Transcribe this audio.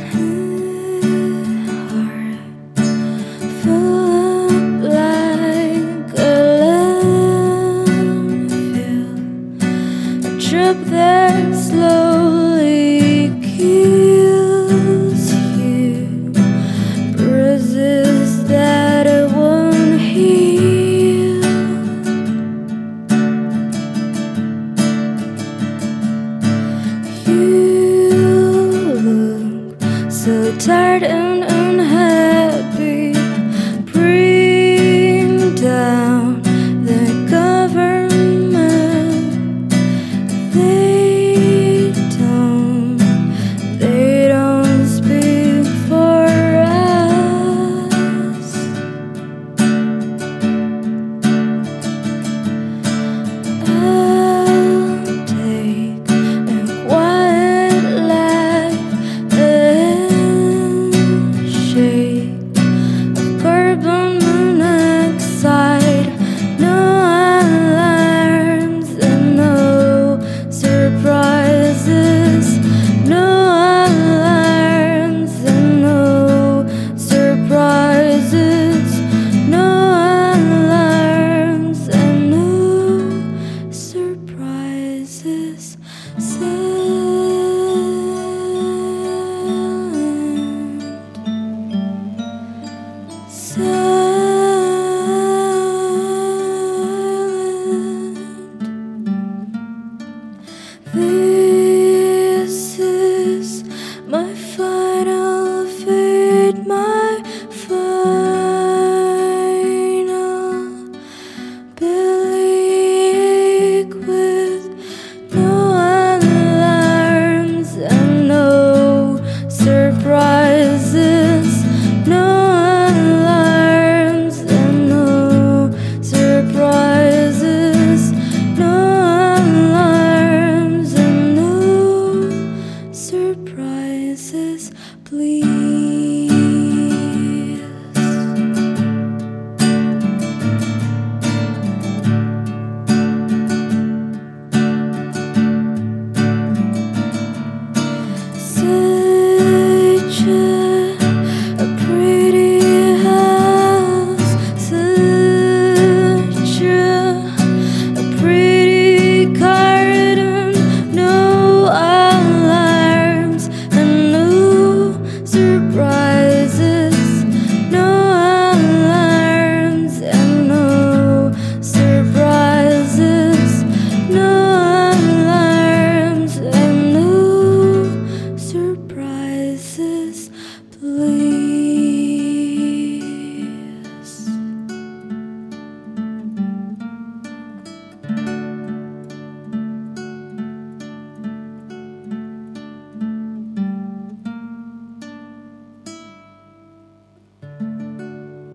Trip that slowly kills you, bruises that it won't heal. You look so tired and unhappy. Bring down the government. They don't speak for us. I'll take a quiet life and shake of carbon monoxide. No alarms and no surprises. No alarms and no surprises. No alarms and no surprises. This is my final fate, my final billike with no alarms and no surprises. No alarms and no surprises. No surprises, please.